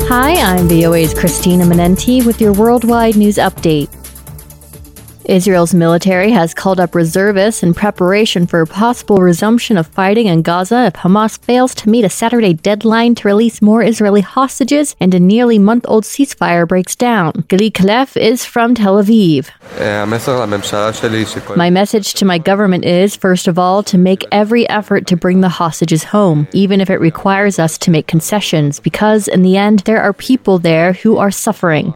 Hi, I'm VOA's Christina Manenti with your worldwide news update. Israel's military has called up reservists in preparation for a possible resumption of fighting in Gaza if Hamas fails to meet a Saturday deadline to release more Israeli hostages and a nearly month-old ceasefire breaks down. Gali Khalef is from Tel Aviv. My message to my government is, first of all, to make every effort to bring the hostages home, even if it requires us to make concessions, because in the end, there are people there who are suffering.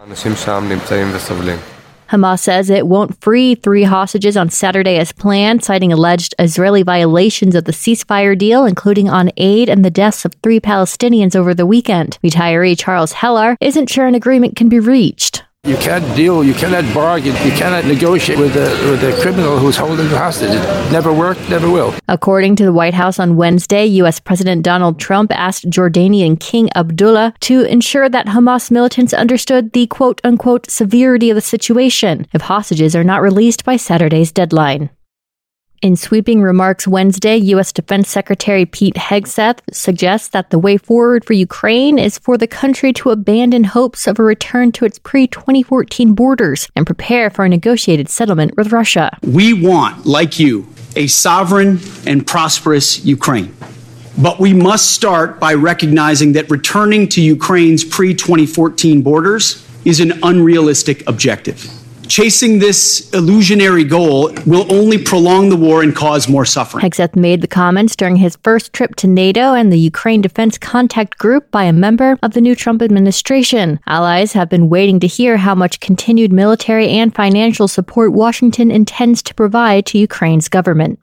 Hamas says it won't free 3 hostages on Saturday as planned, citing alleged Israeli violations of the ceasefire deal, including on aid and the deaths of 3 Palestinians over the weekend. Retiree Charles Hellar isn't sure an agreement can be reached. You can't deal, you cannot bargain, you cannot negotiate with a criminal who's holding the hostage. It never worked, never will. According to the White House on Wednesday, U.S. President Donald Trump asked Jordanian King Abdullah to ensure that Hamas militants understood the quote-unquote severity of the situation if hostages are not released by Saturday's deadline. In sweeping remarks Wednesday, U.S. Defense Secretary Pete Hegseth suggests that the way forward for Ukraine is for the country to abandon hopes of a return to its pre-2014 borders and prepare for a negotiated settlement with Russia. We want, like you, a sovereign and prosperous Ukraine. But we must start by recognizing that returning to Ukraine's pre-2014 borders is an unrealistic objective. Chasing this illusionary goal will only prolong the war and cause more suffering. Hegseth made the comments during his first trip to NATO and the Ukraine Defense Contact Group by a member of the new Trump administration. Allies have been waiting to hear how much continued military and financial support Washington intends to provide to Ukraine's government.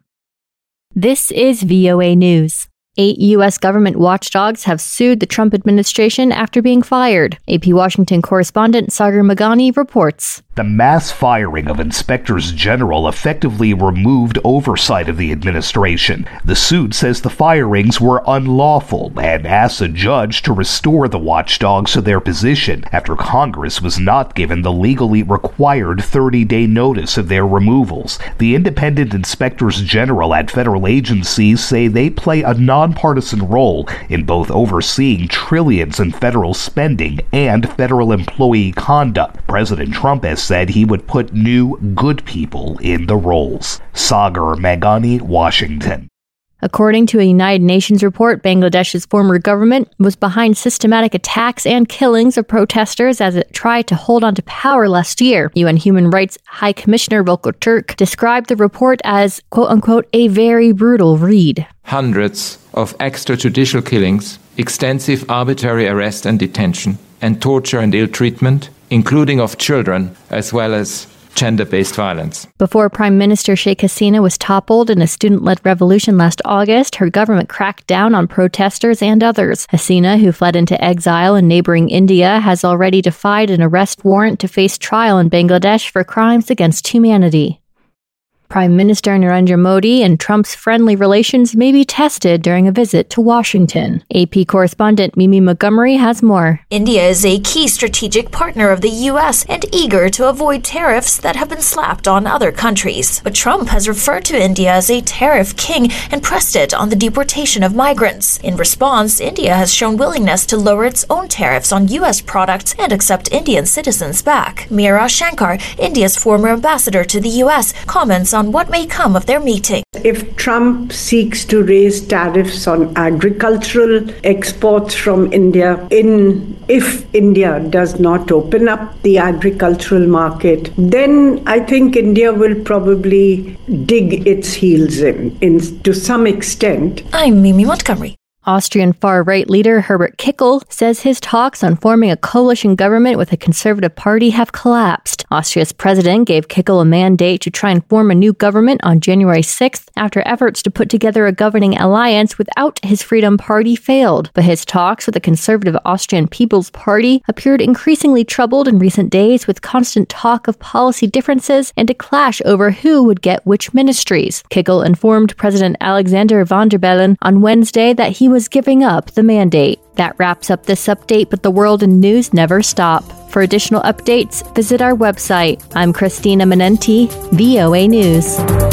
This is VOA News. 8 U.S. government watchdogs have sued the Trump administration after being fired. AP Washington correspondent Sagar Meghani reports. The mass firing of inspectors general effectively removed oversight of the administration. The suit says the firings were unlawful and asks a judge to restore the watchdogs to their position after Congress was not given the legally required 30-day notice of their removals. The independent inspectors general at federal agencies say they play a nonpartisan role in both overseeing trillions in federal spending and federal employee conduct. President Trump has said he would put new, good people in the roles. Sagar Meghani, Washington. According to a United Nations report, Bangladesh's former government was behind systematic attacks and killings of protesters as it tried to hold on to power last year. UN Human Rights High Commissioner Volker Turk described the report as, quote-unquote, a very brutal read. Hundreds of extrajudicial killings, extensive arbitrary arrest and detention, and torture and ill treatment, including of children, as well as gender-based violence. Before Prime Minister Sheikh Hasina was toppled in a student-led revolution last August, her government cracked down on protesters and others. Hasina, who fled into exile in neighboring India, has already defied an arrest warrant to face trial in Bangladesh for crimes against humanity. Prime Minister Narendra Modi and Trump's friendly relations may be tested during a visit to Washington. AP correspondent Mimi Montgomery has more. India is a key strategic partner of the U.S. and eager to avoid tariffs that have been slapped on other countries. But Trump has referred to India as a tariff king and pressed it on the deportation of migrants. In response, India has shown willingness to lower its own tariffs on U.S. products and accept Indian citizens back. Meera Shankar, India's former ambassador to the U.S., comments on what may come of their meeting. If Trump seeks to raise tariffs on agricultural exports from India, if India does not open up the agricultural market, then I think India will probably dig its heels in to some extent. I'm Mimi Montgomery. Austrian far-right leader Herbert Kickl says his talks on forming a coalition government with a conservative party have collapsed. Austria's president gave Kickl a mandate to try and form a new government on January 6th after efforts to put together a governing alliance without his Freedom Party failed. But his talks with the conservative Austrian People's Party appeared increasingly troubled in recent days, with constant talk of policy differences and a clash over who would get which ministries. Kickl informed President Alexander Van der Bellen on Wednesday that he was giving up the mandate. That wraps up this update, but the world and news never stop. For additional updates, visit our website. I'm Christina Manenti, VOA News.